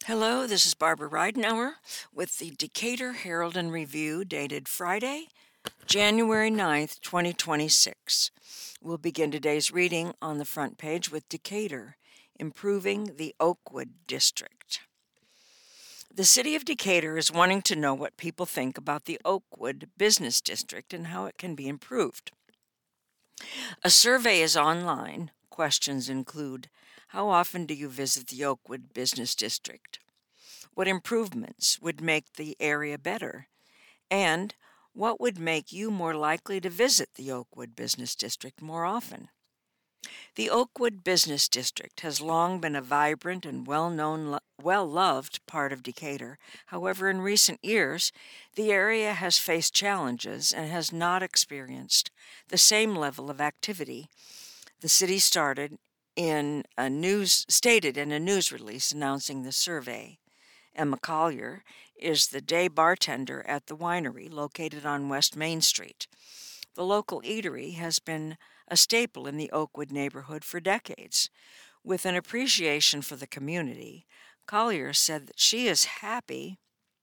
Hello, this is Barbara Ridenauer with the Decatur Herald and Review dated Friday, January 9th, 2026. We'll begin today's reading on the front page with Decatur, Improving the Oakwood District. The city of Decatur is wanting to know what people think about the Oakwood Business District and how it can be improved. A survey is online. Questions include: how often do you visit the Oakwood Business District? What improvements would make the area better? And what would make you more likely to visit the Oakwood Business District more often? The Oakwood Business District has long been a vibrant and well-loved part of Decatur. However, in recent years, the area has faced challenges and has not experienced the same level of activity. The city stated in a news release announcing the survey. Emma Collier is the day bartender at the winery located on West Main Street. The local eatery has been a staple in the Oakwood neighborhood for decades. With an appreciation for the community, Collier said that she is happy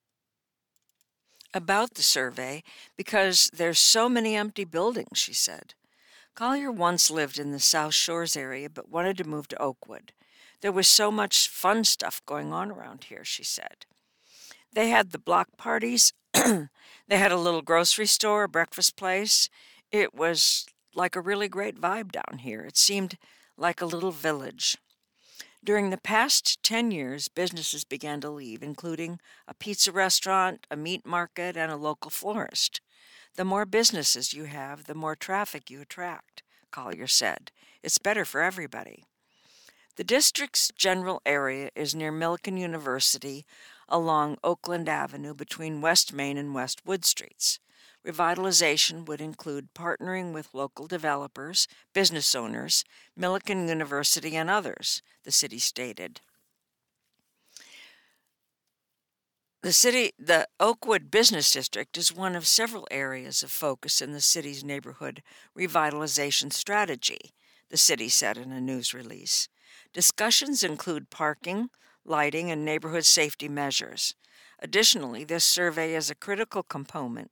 about the survey because there's so many empty buildings, she said. Collier once lived in the South Shores area but wanted to move to Oakwood. There was so much fun stuff going on around here, she said. They had the block parties. They had a little grocery store, a breakfast place. It was like a really great vibe down here. It seemed like a little village. During the past 10 years, businesses began to leave, including a pizza restaurant, a meat market, and a local florist. The more businesses you have, the more traffic you attract, Collier said. It's better for everybody. The district's general area is near Millikan University along Oakland Avenue between West Main and West Wood Streets. Revitalization would include partnering with local developers, business owners, Millikan University, and others, the city stated. The Oakwood Business District is one of several areas of focus in the city's neighborhood revitalization strategy, the city said in a news release. Discussions include parking, lighting, and neighborhood safety measures. Additionally, this survey is a critical component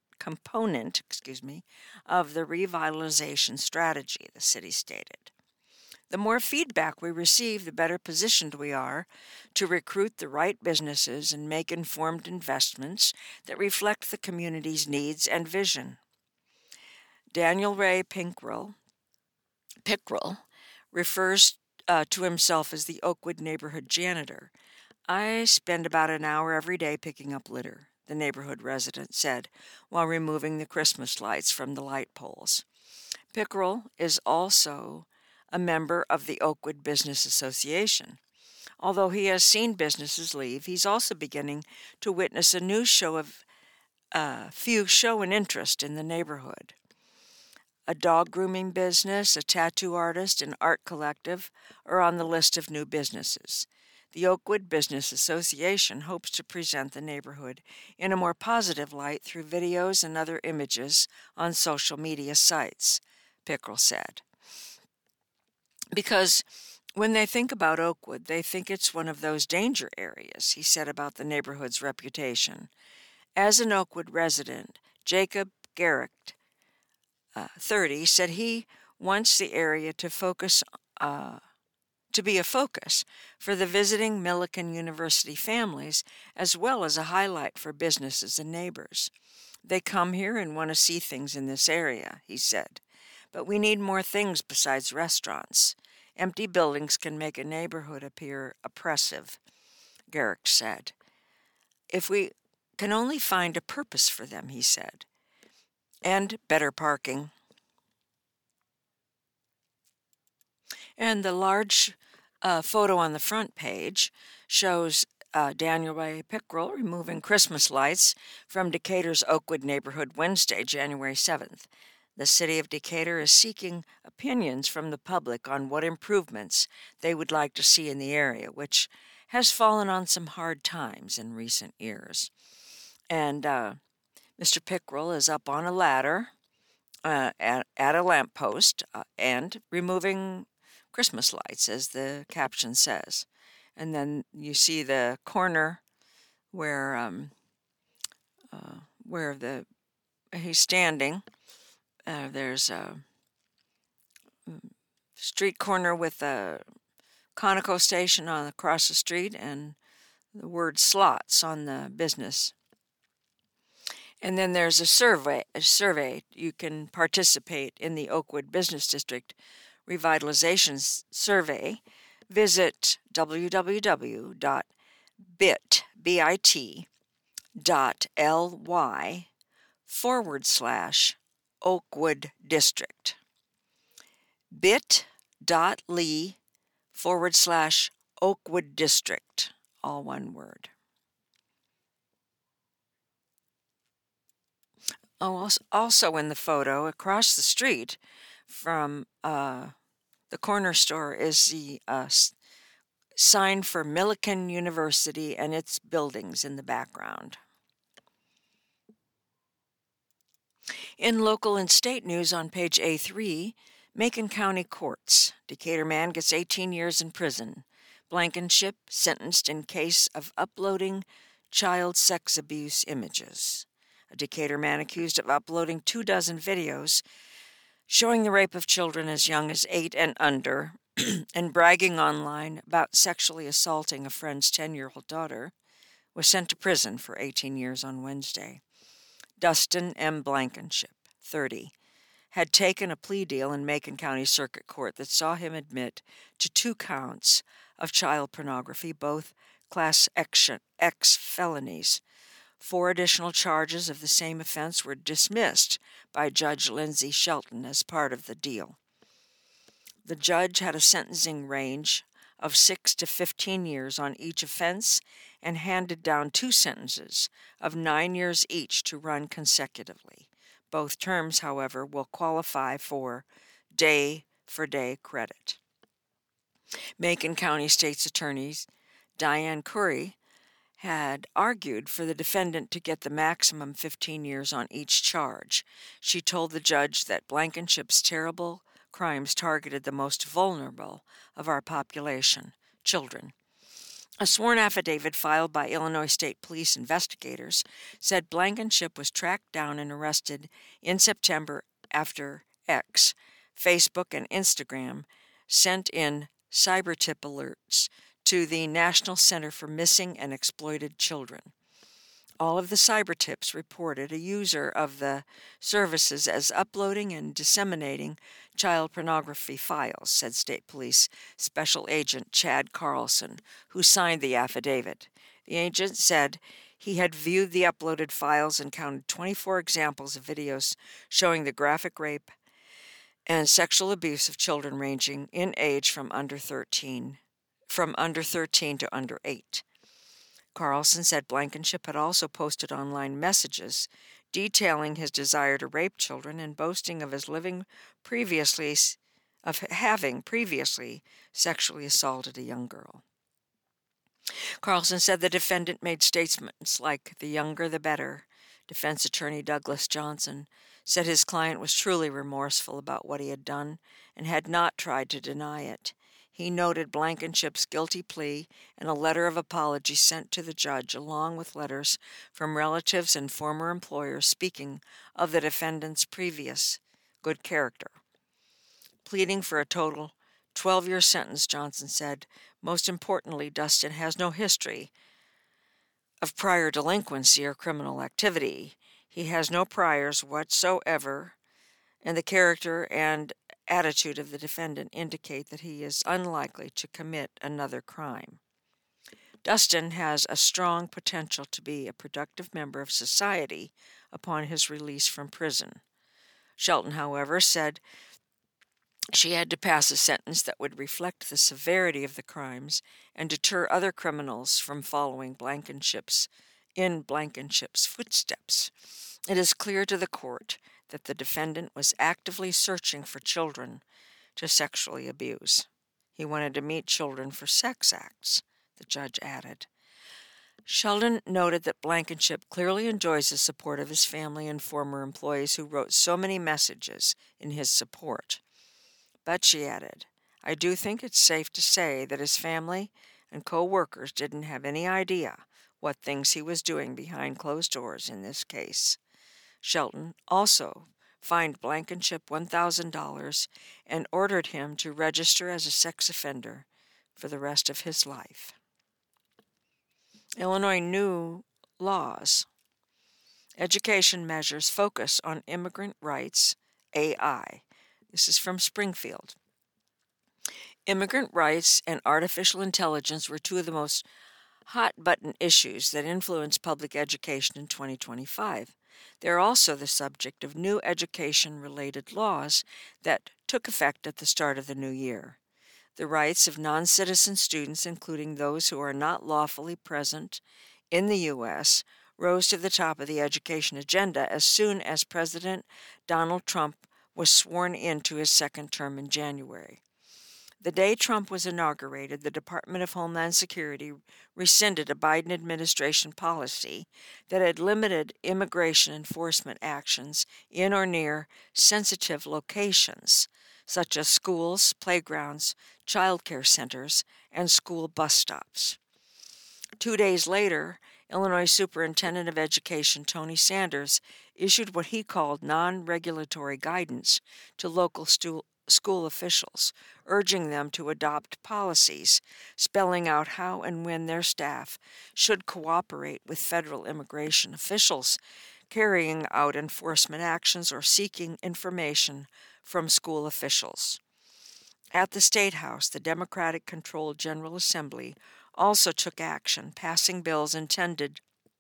of the revitalization strategy, the city stated. The more feedback we receive, the better positioned we are to recruit the right businesses and make informed investments that reflect the community's needs and vision. Daniel Ray Pickrell refers to himself as the Oakwood neighborhood janitor. I spend about an hour every day picking up litter, the neighborhood resident said, while removing the Christmas lights from the light poles. Pickrell is also a member of the Oakwood Business Association. Although he has seen businesses leave, he's also beginning to witness a new show and interest in the neighborhood. A dog grooming business, a tattoo artist, and art collective are on the list of new businesses. The Oakwood Business Association hopes to present the neighborhood in a more positive light through videos and other images on social media sites, Pickrell said. Because when they think about Oakwood, they think it's one of those danger areas, he said about the neighborhood's reputation. As an Oakwood resident, Jacob Garrick, 30, said he wants the area to be a focus for the visiting Millikan University families, as well as a highlight for businesses and neighbors. They come here and want to see things in this area, he said. But we need more things besides restaurants. Empty buildings can make a neighborhood appear oppressive, Garrick said. If we can only find a purpose for them, he said, and better parking. And the large photo on the front page shows Daniel Ray Pickrell removing Christmas lights from Decatur's Oakwood neighborhood Wednesday, January 7th. The city of Decatur is seeking opinions from the public on what improvements they would like to see in the area, which has fallen on some hard times in recent years. And Mr. Pickrell is up on a ladder at a lamppost and removing Christmas lights, as the caption says. And then you see the corner where he's standing. There's a street corner with a Conoco station across the street and the word slots on the business. And then there's a survey. You can participate in the Oakwood Business District Revitalization Survey. Visit www.bit.ly/Oakwood District. bit.ly/Oakwood District. All one word. Oh, also in the photo, across the street from the corner store is the sign for Millikan University and its buildings in the background. In local and state news on page A3, Macon County Courts. Decatur man gets 18 years in prison. Blankenship sentenced in case of uploading child sex abuse images. A Decatur man accused of uploading 24 videos showing the rape of children as young as 8 and under and bragging online about sexually assaulting a friend's 10-year-old daughter was sent to prison for 18 years on Wednesday. Dustin M. Blankenship, 30, had taken a plea deal in Macon County Circuit Court that saw him admit to 2 counts of child pornography, both Class X felonies. 4 additional charges of the same offense were dismissed by Judge Lindsay Shelton as part of the deal. The judge had a sentencing range of 6 to 15 years on each offense and handed down 2 sentences of 9 years each to run consecutively. Both terms, however, will qualify for day-for-day credit. Macon County State's Attorney Diane Curry had argued for the defendant to get the maximum 15 years on each charge. She told the judge that Blankenship's terrible crimes targeted the most vulnerable of our population, children. A sworn affidavit filed by Illinois State Police investigators said Blankenship was tracked down and arrested in September after X, Facebook, and Instagram sent in cyber tip alerts to the National Center for Missing and Exploited Children. All of the cyber tips reported a user of the services as uploading and disseminating child pornography files, said State Police Special Agent Chad Carlson, who signed the affidavit. The agent said he had viewed the uploaded files and counted 24 examples of videos showing the graphic rape and sexual abuse of children ranging in age from under 13 to under 8. Carlson said Blankenship had also posted online messages detailing his desire to rape children and boasting of having previously sexually assaulted a young girl. Carlson said the defendant made statements like, "The younger the better." Defense attorney Douglas Johnson said his client was truly remorseful about what he had done and had not tried to deny it. He noted Blankenship's guilty plea and a letter of apology sent to the judge, along with letters from relatives and former employers speaking of the defendant's previous good character. Pleading for a total 12-year sentence, Johnson said, most importantly, Dustin has no history of prior delinquency or criminal activity. He has no priors whatsoever, and the character and attitude of the defendant indicate that he is unlikely to commit another crime. Dustin has a strong potential to be a productive member of society upon his release from prison. Shelton, however, said she had to pass a sentence that would reflect the severity of the crimes and deter other criminals from following Blankenship's footsteps. It is clear to the court that the defendant was actively searching for children to sexually abuse. He wanted to meet children for sex acts, the judge added. Sheldon noted that Blankenship clearly enjoys the support of his family and former employees who wrote so many messages in his support. But, she added, I do think it's safe to say that his family and co-workers didn't have any idea what things he was doing behind closed doors in this case. Shelton also fined Blankenship $1,000 and ordered him to register as a sex offender for the rest of his life. Illinois new laws. Education measures focus on immigrant rights, AI. This is from Springfield. Immigrant rights and artificial intelligence were two of the most hot-button issues that influenced public education in 2025. They're also the subject of new education-related laws that took effect at the start of the new year. The rights of non-citizen students, including those who are not lawfully present in the U.S., rose to the top of the education agenda as soon as President Donald Trump was sworn into his second term in January. The day Trump was inaugurated, the Department of Homeland Security rescinded a Biden administration policy that had limited immigration enforcement actions in or near sensitive locations, such as schools, playgrounds, child care centers, and school bus stops. 2 days later, Illinois Superintendent of Education Tony Sanders issued what he called non-regulatory guidance to local school officials, urging them to adopt policies spelling out how and when their staff should cooperate with federal immigration officials carrying out enforcement actions or seeking information from school officials. At the State House, the Democratic-controlled General Assembly also took action, passing bills intended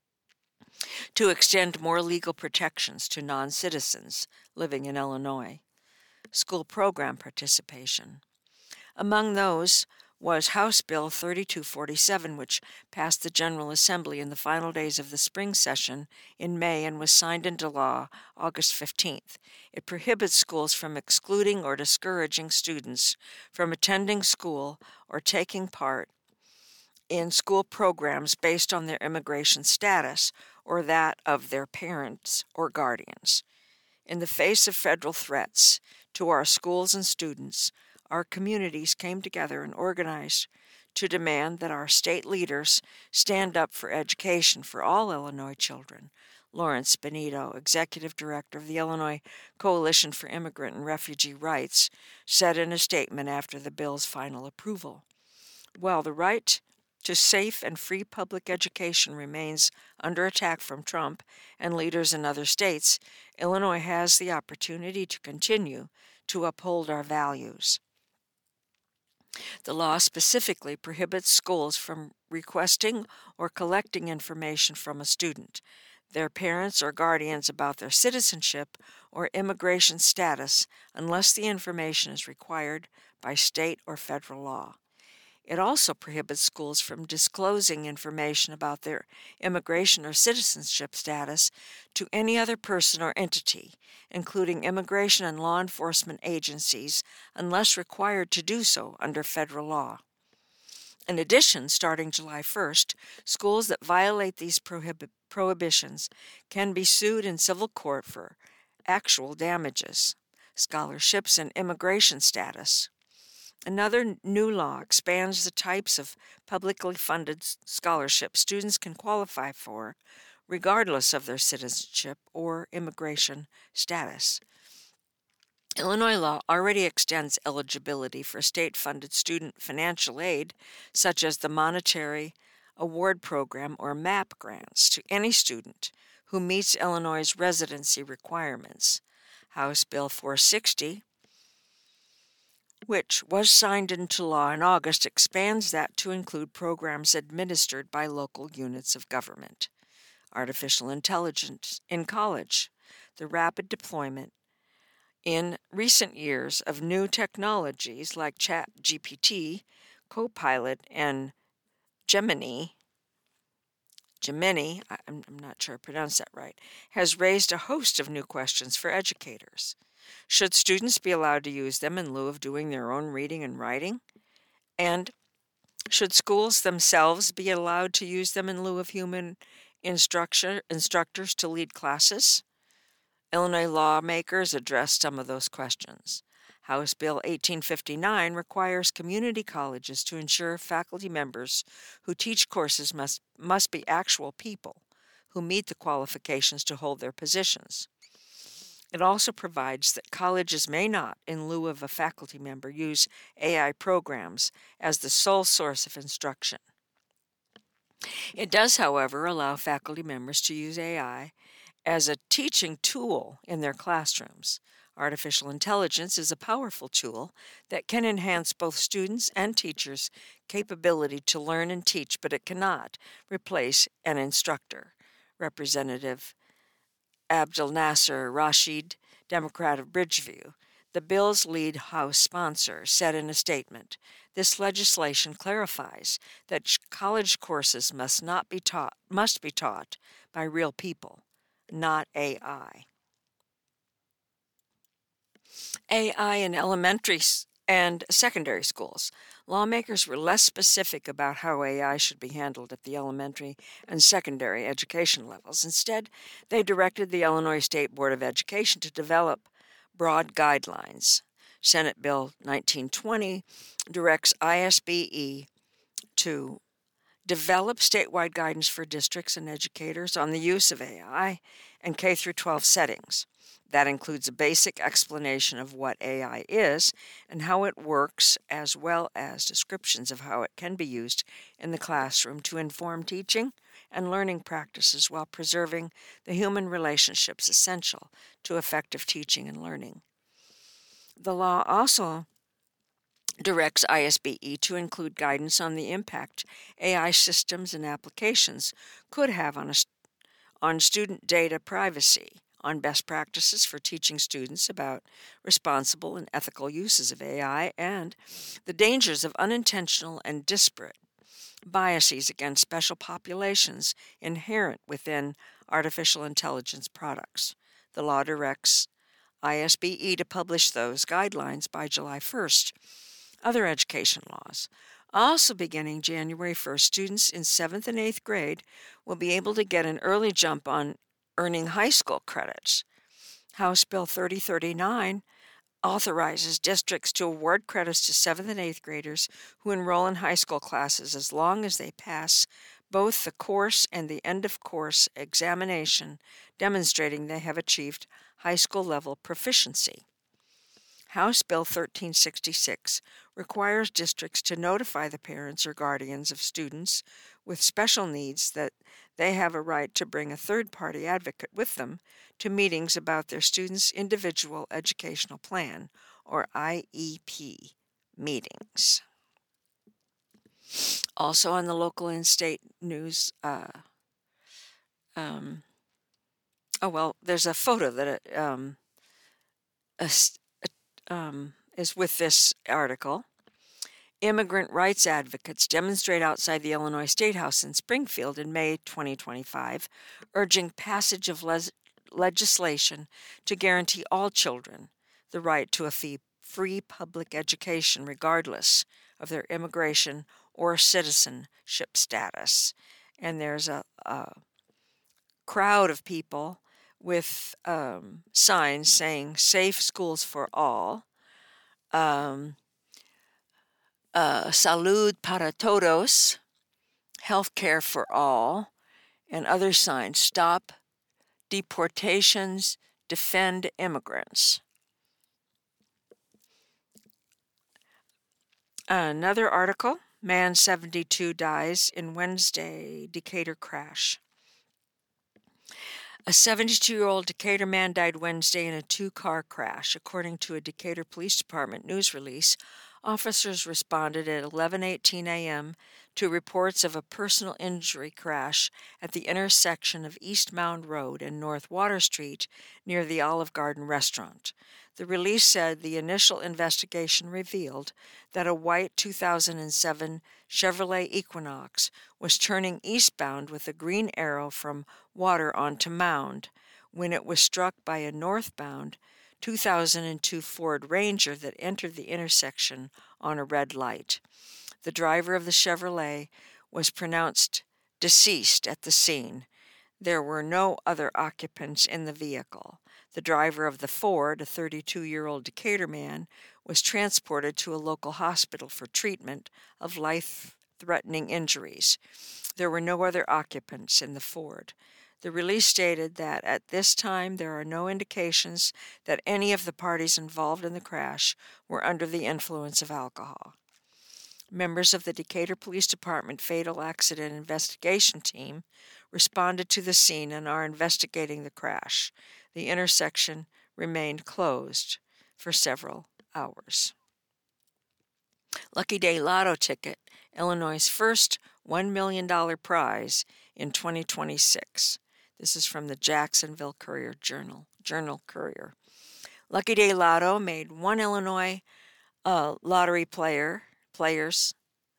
to extend more legal protections to non-citizens living in Illinois. School program participation. Among those was House Bill 3247, which passed the General Assembly in the final days of the spring session in May and was signed into law August 15th. It prohibits schools from excluding or discouraging students from attending school or taking part in school programs based on their immigration status or that of their parents or guardians. In the face of federal threats to our schools and students, our communities came together and organized to demand that our state leaders stand up for education for all Illinois children. Lawrence Benito, Executive Director of the Illinois Coalition for Immigrant and Refugee Rights, said in a statement after the bill's final approval, "While the right to safe and free public education remains under attack from Trump and leaders in other states, Illinois has the opportunity to continue to uphold our values." The law specifically prohibits schools from requesting or collecting information from a student, their parents or guardians about their citizenship or immigration status unless the information is required by state or federal law. It also prohibits schools from disclosing information about their immigration or citizenship status to any other person or entity, including immigration and law enforcement agencies, unless required to do so under federal law. In addition, starting July 1st, schools that violate these prohibitions can be sued in civil court for actual damages, scholarships, and immigration status. Another new law expands the types of publicly funded scholarships students can qualify for, regardless of their citizenship or immigration status. Illinois law already extends eligibility for state-funded student financial aid, such as the Monetary Award Program or MAP grants, to any student who meets Illinois' residency requirements. House Bill 460, which was signed into law in August, expands that to include programs administered by local units of government. Artificial intelligence in college. The rapid deployment in recent years of new technologies like ChatGPT, Copilot, and Gemini, I'm not sure I pronounced that right, has raised a host of new questions for educators. Should students be allowed to use them in lieu of doing their own reading and writing? And should schools themselves be allowed to use them in lieu of human instructors to lead classes? Illinois lawmakers addressed some of those questions. House Bill 1859 requires community colleges to ensure faculty members who teach courses must be actual people who meet the qualifications to hold their positions. It also provides that colleges may not, in lieu of a faculty member, use AI programs as the sole source of instruction. It does, however, allow faculty members to use AI as a teaching tool in their classrooms. Artificial intelligence is a powerful tool that can enhance both students' and teachers' capability to learn and teach, but it cannot replace an instructor. Representative Abdel Nasser Rashid, Democrat of Bridgeview, the bill's lead House sponsor, said in a statement, "This legislation clarifies that college courses must be taught by real people, not AI." AI in elementary and secondary schools. Lawmakers were less specific about how AI should be handled at the elementary and secondary education levels. Instead, they directed the Illinois State Board of Education to develop broad guidelines. Senate Bill 1920 directs ISBE to develop statewide guidance for districts and educators on the use of AI in K-12 settings. That includes a basic explanation of what AI is and how it works, as well as descriptions of how it can be used in the classroom to inform teaching and learning practices while preserving the human relationships essential to effective teaching and learning. The law also directs ISBE to include guidance on the impact AI systems and applications could have on student data privacy, on best practices for teaching students about responsible and ethical uses of AI, and the dangers of unintentional and disparate biases against special populations inherent within artificial intelligence products. The law directs ISBE to publish those guidelines by July 1st. Other education laws. Also beginning January 1st, students in 7th and 8th grade will be able to get an early jump on earning high school credits. House Bill 3039 authorizes districts to award credits to 7th and 8th graders who enroll in high school classes as long as they pass both the course and the end-of-course examination demonstrating they have achieved high school level proficiency. House Bill 1366 requires districts to notify the parents or guardians of students with special needs that they have a right to bring a third-party advocate with them to meetings about their students' individual educational plan, or IEP, meetings. Also on the local and state news, there's a photo that is with this article. Immigrant rights advocates demonstrate outside the Illinois State House in Springfield in May 2025, urging passage of legislation to guarantee all children the right to a free public education regardless of their immigration or citizenship status. And there's a crowd of people with signs saying "Safe Schools for All," Salud para Todos, Healthcare for All, and other signs. Stop deportations, defend immigrants. Another article, man 72 dies in Wednesday Decatur crash. A 72-year-old Decatur man died Wednesday in a two-car crash. According to a Decatur Police Department news release, officers responded at 11:18 a.m. to reports of a personal injury crash at the intersection of East Mound Road and North Water Street near the Olive Garden restaurant. The release said the initial investigation revealed that a white 2007 Chevrolet Equinox was turning eastbound with a green arrow from Water onto Mound when it was struck by a northbound 2002 Ford Ranger that entered the intersection on a red light. The driver of the Chevrolet was pronounced deceased at the scene. There were no other occupants in the vehicle. The driver of the Ford, a 32-year-old Decatur man, was transported to a local hospital for treatment of life-threatening injuries. There were no other occupants in the Ford. The release stated that at this time there are no indications that any of the parties involved in the crash were under the influence of alcohol. Members of the Decatur Police Department Fatal Accident Investigation Team responded to the scene and are investigating the crash. The intersection remained closed for several hours. Lucky Day Lotto ticket, Illinois' first $1 million prize in 2026. This is from the Jacksonville Courier Journal Courier. Lucky Day Lotto made one Illinois lottery players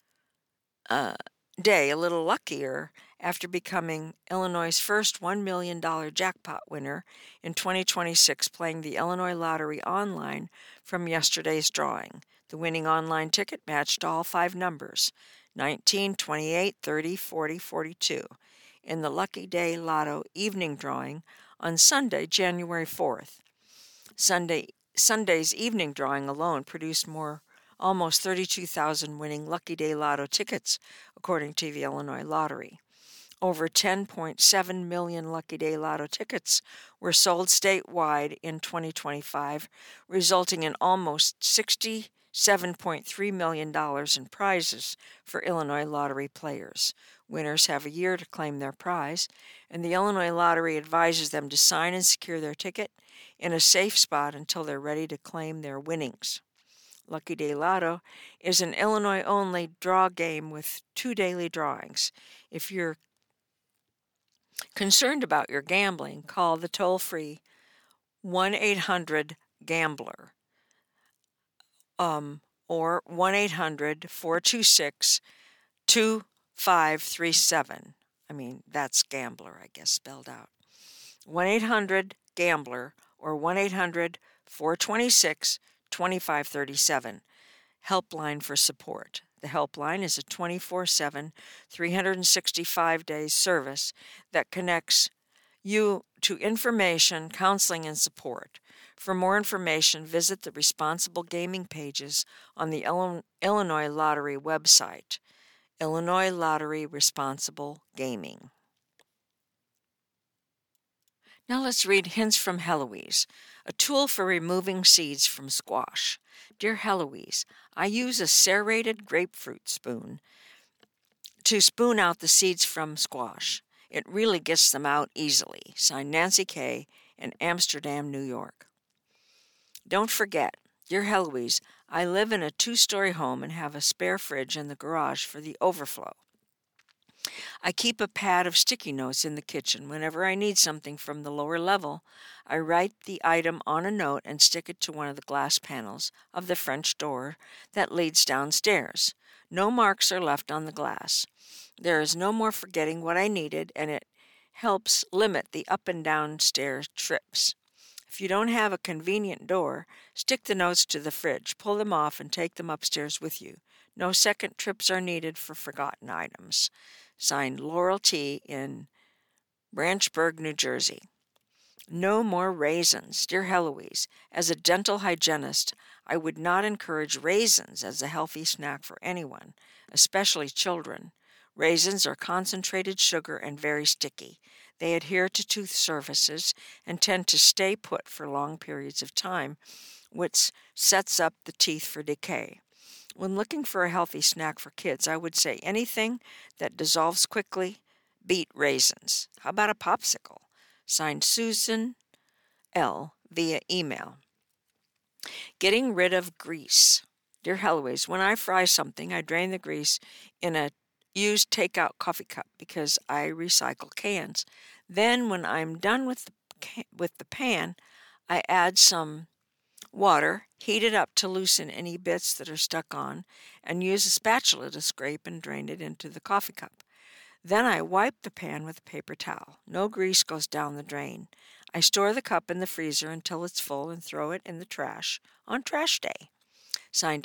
day a little luckier after becoming Illinois' first $1 million jackpot winner in 2026, playing the Illinois Lottery online from yesterday's drawing. The winning online ticket matched all 5 numbers, 19, 28, 30, 40, 42, in the Lucky Day Lotto evening drawing on Sunday, January 4th. Sunday's evening drawing alone produced almost 32,000 winning Lucky Day Lotto tickets, according to the Illinois Lottery. Over 10.7 million Lucky Day Lotto tickets were sold statewide in 2025, resulting in almost $67.3 million in prizes for Illinois Lottery players. Winners have a year to claim their prize, and the Illinois Lottery advises them to sign and secure their ticket in a safe spot until they're ready to claim their winnings. Lucky Day Lotto is an Illinois-only draw game with 2 daily drawings. If you're concerned about your gambling, call the toll-free 1-800-GAMBLER or 1-800-426-2537. That's gambler, I guess, spelled out. 1-800-GAMBLER or 1-800-426-2537. Helpline for support. The helpline is a 24/7, 365-day service that connects you to information, counseling, and support. For more information, visit the responsible gaming pages on the Illinois Lottery website. Illinois Lottery Responsible Gaming. Now let's read Hints from Heloise, a tool for removing seeds from squash. Dear Heloise, I use a serrated grapefruit spoon to spoon out the seeds from squash. It really gets them out easily. Signed, Nancy K. in Amsterdam, New York. Don't forget, dear Heloise, I live in a 2-story home and have a spare fridge in the garage for the overflow. I keep a pad of sticky notes in the kitchen. Whenever I need something from the lower level, I write the item on a note and stick it to one of the glass panels of the French door that leads downstairs. No marks are left on the glass. There is no more forgetting what I needed, and it helps limit the up and down stairs trips. If you don't have a convenient door, stick the notes to the fridge, pull them off, and take them upstairs with you. No second trips are needed for forgotten items. Signed, Laurel T. in Branchburg, New Jersey. No more raisins. Dear Heloise, as a dental hygienist, I would not encourage raisins as a healthy snack for anyone, especially children. Raisins are concentrated sugar and very sticky. They adhere to tooth surfaces and tend to stay put for long periods of time, which sets up the teeth for decay. When looking for a healthy snack for kids, I would say anything that dissolves quickly, beat raisins. How about a popsicle? Signed, Susan L. via email. Getting rid of grease. Dear Heloise, when I fry something, I drain the grease in a used takeout coffee cup because I recycle cans. Then when I'm done with the pan, I add some water, heat it up to loosen any bits that are stuck on, and use a spatula to scrape and drain it into the coffee cup. Then I wipe the pan with a paper towel. No grease goes down the drain. I store the cup in the freezer until it's full and throw it in the trash on trash day. Signed,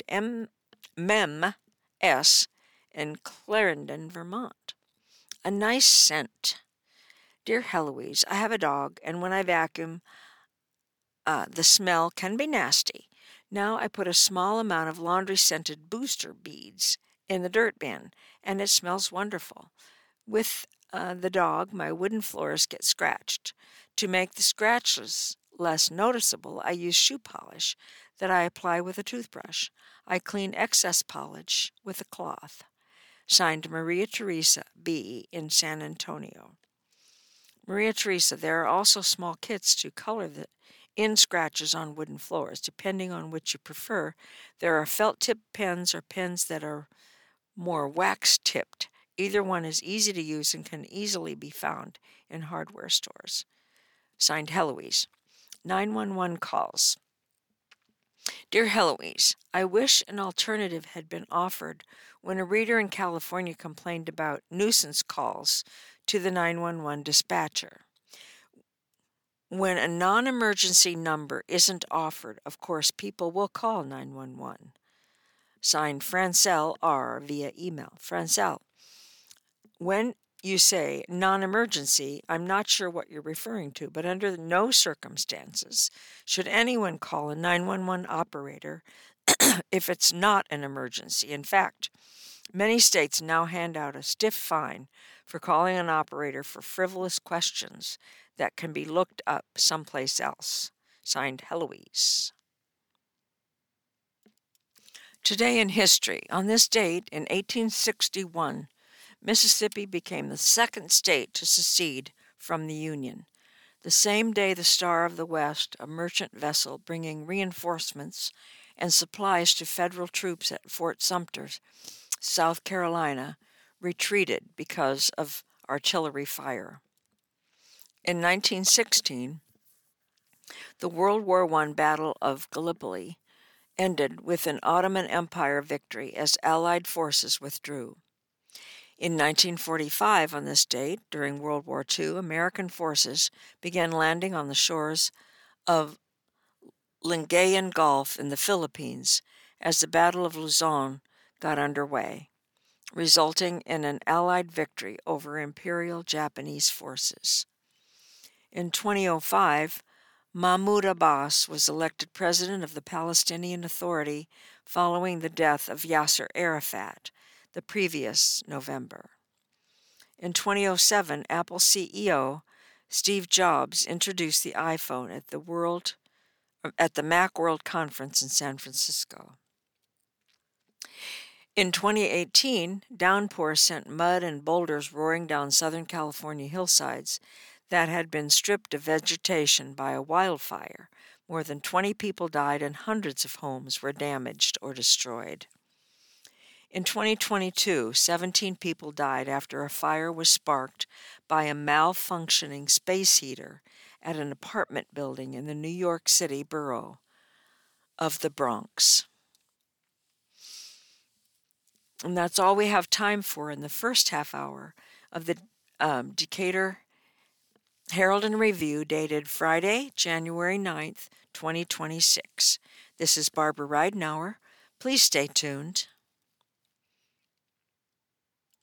Mem S. in Clarendon, Vermont. A nice scent. Dear Heloise, I have a dog, and when I vacuum, The smell can be nasty. Now I put a small amount of laundry-scented booster beads in the dirt bin, and it smells wonderful. With the dog, my wooden floors get scratched. To make the scratches less noticeable, I use shoe polish that I apply with a toothbrush. I clean excess polish with a cloth. Signed, Maria Teresa B. in San Antonio. Maria Teresa, there are also small kits to color the in scratches on wooden floors. Depending on which you prefer, there are felt-tip pens or pens that are more wax-tipped. Either one is easy to use and can easily be found in hardware stores. Signed, Heloise. 911 calls. Dear Heloise, I wish an alternative had been offered when a reader in California complained about nuisance calls to the 911 dispatcher. When a non-emergency number isn't offered, of course, people will call 911. Signed, Francel R. via email. Francel, when you say non-emergency, I'm not sure what you're referring to, but under no circumstances should anyone call a 911 operator if it's not an emergency. In fact, many states now hand out a stiff fine for calling an operator for frivolous questions that can be looked up someplace else. Signed, Heloise. Today in history. On this date, in 1861, Mississippi became the second state to secede from the Union. The same day, the Star of the West, a merchant vessel bringing reinforcements and supplies to federal troops at Fort Sumter, South Carolina, retreated because of artillery fire. In 1916, the World War I Battle of Gallipoli ended with an Ottoman Empire victory as Allied forces withdrew. In 1945, on this date, during World War II, American forces began landing on the shores of Lingayen Gulf in the Philippines as the Battle of Luzon got underway, resulting in an Allied victory over Imperial Japanese forces. In 2005, Mahmoud Abbas was elected president of the Palestinian Authority following the death of Yasser Arafat the previous November. In 2007, Apple CEO Steve Jobs introduced the iPhone at the Macworld Conference in San Francisco. In 2018, downpours sent mud and boulders roaring down Southern California hillsides that had been stripped of vegetation by a wildfire. More than 20 people died and hundreds of homes were damaged or destroyed. In 2022, 17 people died after a fire was sparked by a malfunctioning space heater at an apartment building in the New York City borough of the Bronx. And that's all we have time for in the first half hour of the Decatur Herald and Review, dated Friday, January 9th, 2026. This is Barbara Ridenour. Please stay tuned.